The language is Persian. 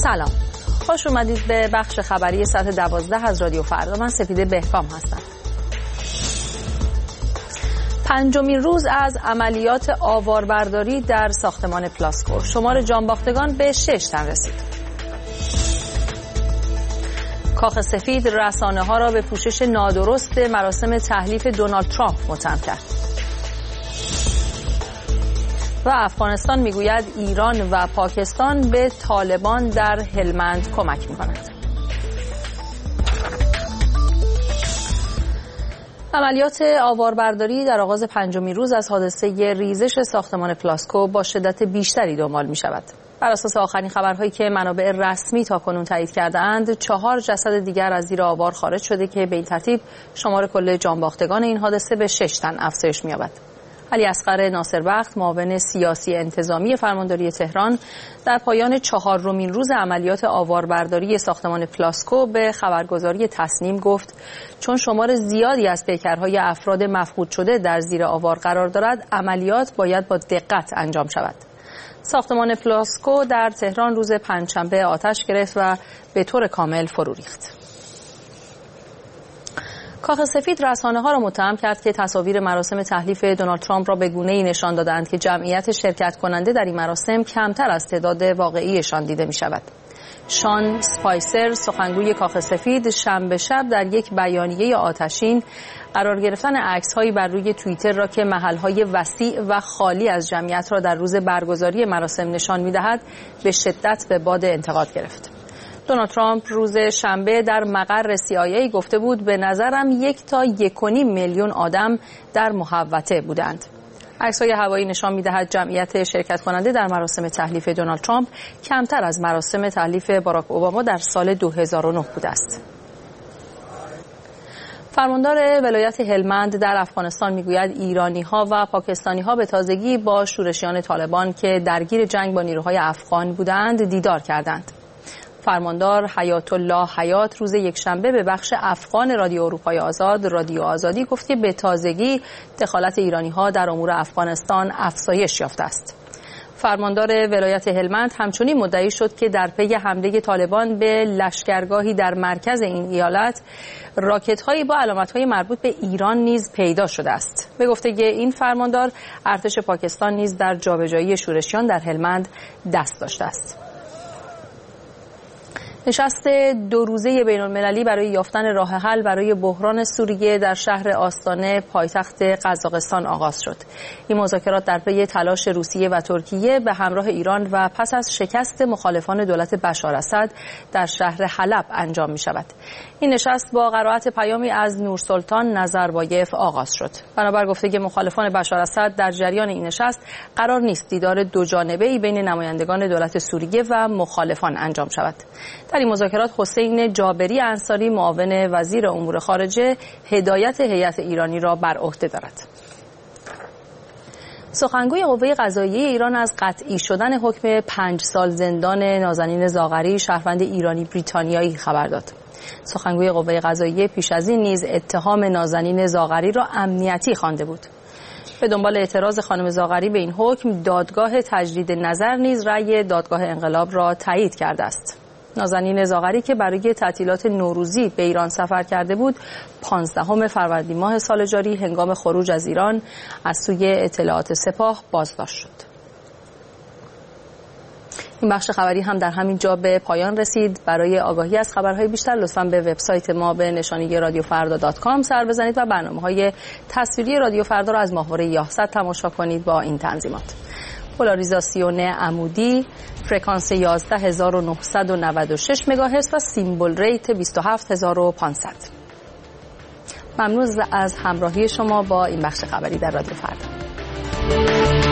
سلام، خوش اومدید به بخش خبری ساعت 12 از رادیو فردا. من سپیده بهکام هستم. پنجمین روز از عملیات آواربرداری در ساختمان پلاسکو، شمار جانباختگان به 6 تن رسید. کاخ سفید رسانه‌ها را به پوشش نادرست مراسم تحلیف دونالد ترامپ متهم کرد. و افغانستان میگوید ایران و پاکستان به طالبان در هلمند کمک می‌کنند. عملیات آواربرداری در آغاز پنجمین روز از حادثه ریزش ساختمان پلاسکو با شدت بیشتری دنبال می‌شود. بر اساس آخرین خبرهایی که منابع رسمی تاکنون تایید کرده‌اند، 4 جسد دیگر از زیر آوار خارج شده که به این ترتیب شمار کل جانباختگان این حادثه به 6 تن افزایش می‌یابد. علی اصغر ناصربخت، معاون سیاسی انتظامی فرمانداری تهران، در پایان 4مین روز عملیات آواربرداری ساختمان پلاسکو به خبرگزاری تصنیم گفت چون شمار زیادی از پیکرهای افراد مفقود شده در زیر آوار قرار دارد، عملیات باید با دقت انجام شود. ساختمان پلاسکو در تهران روز پنجشنبه آتش گرفت و به طور کامل فرو ریخت. کاخ سفید رسانه‌ها را متهم کرد که تصاویر مراسم تحلیف دونالد ترامپ را به گونه‌ای نشان دادند که جمعیت شرکت کننده در این مراسم کمتر از تعداد واقعیشان دیده می‌شود. شان اسپایسر، سخنگوی کاخ سفید، شنبه شب در یک بیانیه آتشین قرار گرفتن عکس‌هایی بر روی توییتر را که محل‌های وسیع و خالی از جمعیت را در روز برگزاری مراسم نشان می‌دهد، به شدت به باد انتقاد گرفت. دونالد ترامپ روز شنبه در مقر CIA گفته بود به نظرم 1 تا 1.5 میلیون آدم در محوطه بودند. عکس‌های هوایی نشان می‌دهد جمعیت شرکت کننده در مراسم تحلیف دونالد ترامپ کمتر از مراسم تحلیف باراک اوباما در سال 2009 بوده است. فرماندار ولایت هلمند در افغانستان میگوید ایرانی‌ها و پاکستانی‌ها به تازگی با شورشیان طالبان که درگیر جنگ با نیروهای افغان بودند دیدار کردند. فرماندار حیات الله حیات روز یکشنبه به بخش افغان رادیو اروپای آزاد رادیو آزادی گفت که به تازگی دخالت ایرانی‌ها در امور افغانستان افزایش یافته است. فرماندار ولایت هلمند همچنین مدعی شد که در پی حمله طالبان به لشکرگاهی در مرکز این ایالت راکت‌هایی با علامت‌های مربوط به ایران نیز پیدا شده است. به گفته این فرماندار، ارتش پاکستان نیز در جابجایی شورشیان در هلمند دست داشته است. نشست 2 روزه بین‌المللی برای یافتن راه حل برای بحران سوریه در شهر آستانه پایتخت قزاقستان آغاز شد. این مذاکرات در پی تلاش روسیه و ترکیه به همراه ایران و پس از شکست مخالفان دولت بشار اسد در شهر حلب انجام می شود. این نشست با قرائت پیامی از نورسلطان نظربایف آغاز شد. بنابر گفته مخالفان بشار اسد در جریان این نشست قرار نیست دیدار دوجانبه‌ای بین نمایندگان دولت سوریه و مخالفان انجام شود. در این مذاکرات حسین جابری انصاری، معاون وزیر امور خارجه، هدایت هیئت ایرانی را بر عهده دارد. سخنگوی قوه قضاییه ایران از قطعی شدن حکم 5 سال زندان نازنین زاغری، شهروند ایرانی بریتانیایی، خبر داد. سخنگوی قوه قضاییه پیش از این نیز اتهام نازنین زاغری را امنیتی خوانده بود. به دنبال اعتراض خانم زاغری به این حکم، دادگاه تجدید نظر نیز رأی دادگاه انقلاب را تایید کرده است. نازنین زاغری که برای تعطیلات نوروزی به ایران سفر کرده بود، 15 فروردین ماه سال جاری هنگام خروج از ایران از سوی اطلاعات سپاه بازداشت شد. این بخش خبری هم در همین جا به پایان رسید. برای آگاهی از خبرهای بیشتر لطفاً به وبسایت ما به نشانی radiofarda.com سر بزنید و برنامه‌های تصویری رادیو فردا را از ماهواره یاهصد تماشا کنید با این تنظیمات: پولاریزاسیون عمودی، فرکانس 11996 مگاهرتز و سیمبل ریت 27500. ممنون از همراهی شما با این بخش خبری در رادیو فردا.